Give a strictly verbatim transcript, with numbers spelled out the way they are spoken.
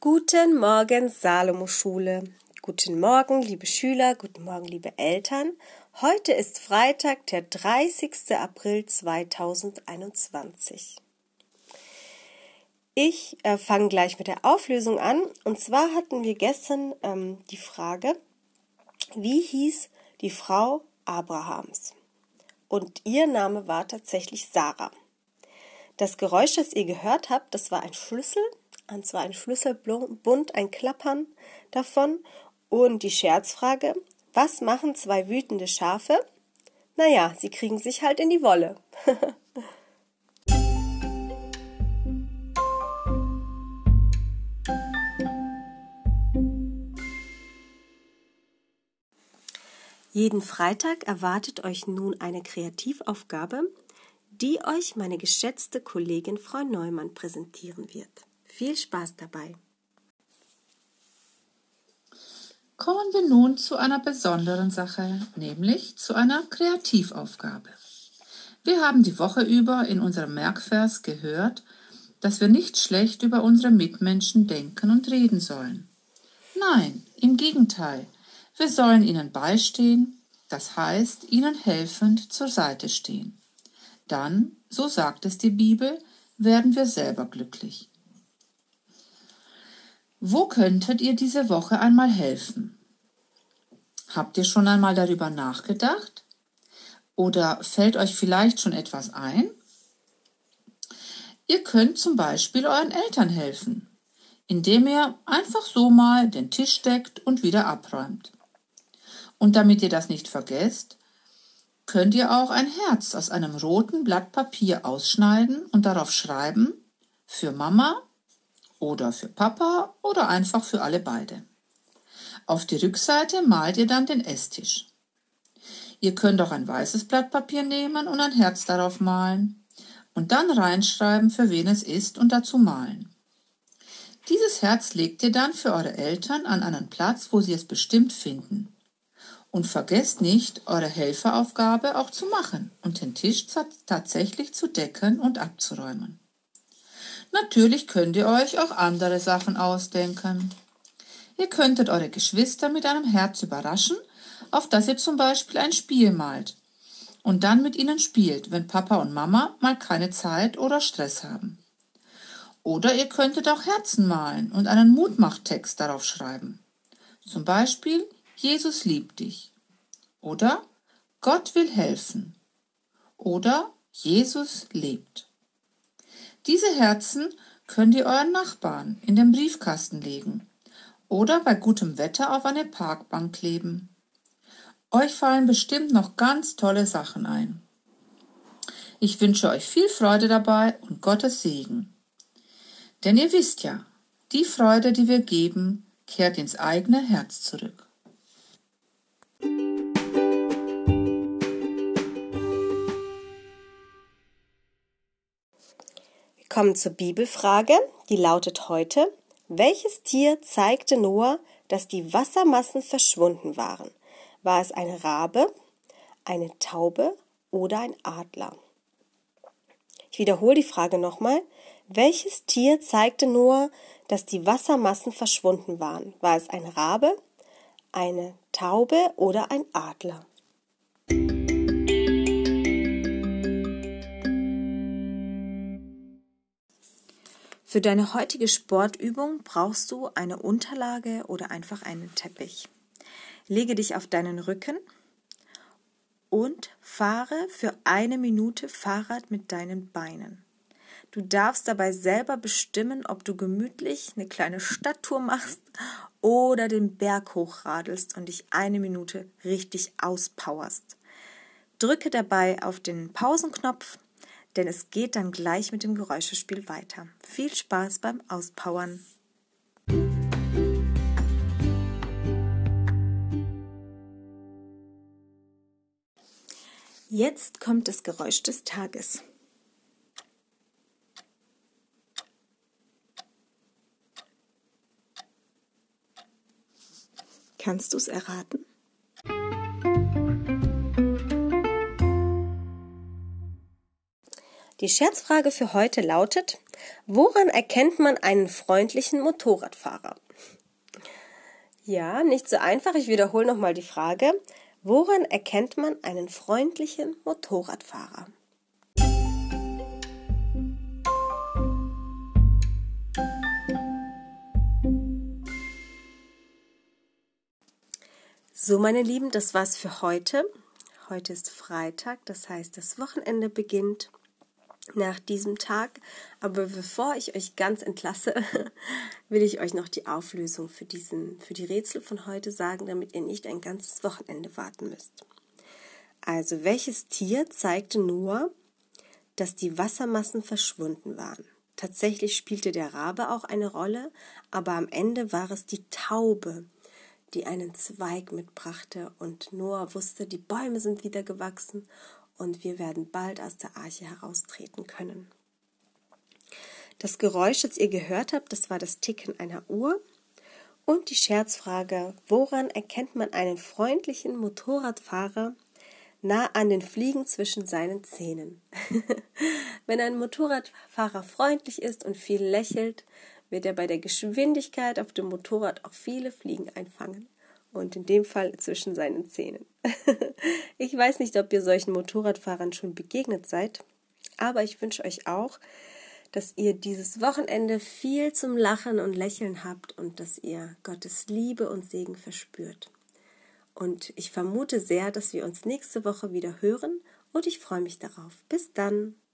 Guten Morgen, Salomo-Schule. Guten Morgen, liebe Schüler, guten Morgen, liebe Eltern. Heute ist Freitag, der dreißigster April zweitausendeinundzwanzig. Ich äh, fange gleich mit der Auflösung an. Und zwar hatten wir gestern ähm, die Frage, wie hieß die Frau Abrahams? Und ihr Name war tatsächlich Sarah. Das Geräusch, das ihr gehört habt, das war ein Schlüssel. Und zwar ein Schlüsselbund, ein Klappern davon. Und die Scherzfrage, was machen zwei wütende Schafe? Naja, sie kriegen sich halt in die Wolle. Jeden Freitag erwartet euch nun eine Kreativaufgabe, die euch meine geschätzte Kollegin Frau Neumann präsentieren wird. Viel Spaß dabei! Kommen wir nun zu einer besonderen Sache, nämlich zu einer Kreativaufgabe. Wir haben die Woche über in unserem Merkvers gehört, dass wir nicht schlecht über unsere Mitmenschen denken und reden sollen. Nein, im Gegenteil, wir sollen ihnen beistehen, das heißt, ihnen helfend zur Seite stehen. Dann, so sagt es die Bibel, werden wir selber glücklich. Wo könntet ihr diese Woche einmal helfen? Habt ihr schon einmal darüber nachgedacht? Oder fällt euch vielleicht schon etwas ein? Ihr könnt zum Beispiel euren Eltern helfen, indem ihr einfach so mal den Tisch deckt und wieder abräumt. Und damit ihr das nicht vergesst, könnt ihr auch ein Herz aus einem roten Blatt Papier ausschneiden und darauf schreiben, für Mama oder für Papa oder einfach für alle beide. Auf die Rückseite malt ihr dann den Esstisch. Ihr könnt auch ein weißes Blatt Papier nehmen und ein Herz darauf malen und dann reinschreiben, für wen es ist und dazu malen. Dieses Herz legt ihr dann für eure Eltern an einen Platz, wo sie es bestimmt finden. Und vergesst nicht, eure Helferaufgabe auch zu machen und den Tisch tatsächlich zu decken und abzuräumen. Natürlich könnt ihr euch auch andere Sachen ausdenken. Ihr könntet eure Geschwister mit einem Herz überraschen, auf das ihr zum Beispiel ein Spiel malt und dann mit ihnen spielt, wenn Papa und Mama mal keine Zeit oder Stress haben. Oder ihr könntet auch Herzen malen und einen Mutmachtext darauf schreiben. Zum Beispiel, Jesus liebt dich. Oder Gott will helfen. Oder Jesus lebt. Diese Herzen könnt ihr euren Nachbarn in den Briefkasten legen oder bei gutem Wetter auf eine Parkbank kleben. Euch fallen bestimmt noch ganz tolle Sachen ein. Ich wünsche euch viel Freude dabei und Gottes Segen. Denn ihr wisst ja, die Freude, die wir geben, kehrt ins eigene Herz zurück. Wir kommen zur Bibelfrage, die lautet heute: Welches Tier zeigte Noah, dass die Wassermassen verschwunden waren? War es eine Rabe, eine Taube oder ein Adler? Ich wiederhole die Frage nochmal. Welches Tier zeigte Noah, dass die Wassermassen verschwunden waren? War es eine Rabe, eine Taube oder ein Adler? Für deine heutige Sportübung brauchst du eine Unterlage oder einfach einen Teppich. Lege dich auf deinen Rücken und fahre für eine Minute Fahrrad mit deinen Beinen. Du darfst dabei selber bestimmen, ob du gemütlich eine kleine Stadttour machst oder den Berg hochradelst und dich eine Minute richtig auspowerst. Drücke dabei auf den Pausenknopf, denn es geht dann gleich mit dem Geräuschespiel weiter. Viel Spaß beim Auspowern! Jetzt kommt das Geräusch des Tages. Kannst du es erraten? Die Scherzfrage für heute lautet: Woran erkennt man einen freundlichen Motorradfahrer? Ja, nicht so einfach. Ich wiederhole nochmal die Frage. Woran erkennt man einen freundlichen Motorradfahrer? So, meine Lieben, das war's für heute. Heute ist Freitag, das heißt, das Wochenende beginnt nach diesem Tag. Aber bevor ich euch ganz entlasse, will ich euch noch die Auflösung für, diesen, für die Rätsel von heute sagen, damit ihr nicht ein ganzes Wochenende warten müsst. Also, welches Tier zeigte Noah, dass die Wassermassen verschwunden waren? Tatsächlich spielte der Rabe auch eine Rolle, aber am Ende war es die Taube, die einen Zweig mitbrachte, und Noah wusste, die Bäume sind wieder gewachsen und wir werden bald aus der Arche heraustreten können. Das Geräusch, das ihr gehört habt, das war das Ticken einer Uhr, und die Scherzfrage: Woran erkennt man einen freundlichen Motorradfahrer nah an den Fliegen zwischen seinen Zähnen? Wenn ein Motorradfahrer freundlich ist und viel lächelt, wird er bei der Geschwindigkeit auf dem Motorrad auch viele Fliegen einfangen. Und in dem Fall zwischen seinen Zähnen. Ich weiß nicht, ob ihr solchen Motorradfahrern schon begegnet seid, aber ich wünsche euch auch, dass ihr dieses Wochenende viel zum Lachen und Lächeln habt und dass ihr Gottes Liebe und Segen verspürt. Und ich vermute sehr, dass wir uns nächste Woche wieder hören und ich freue mich darauf. Bis dann!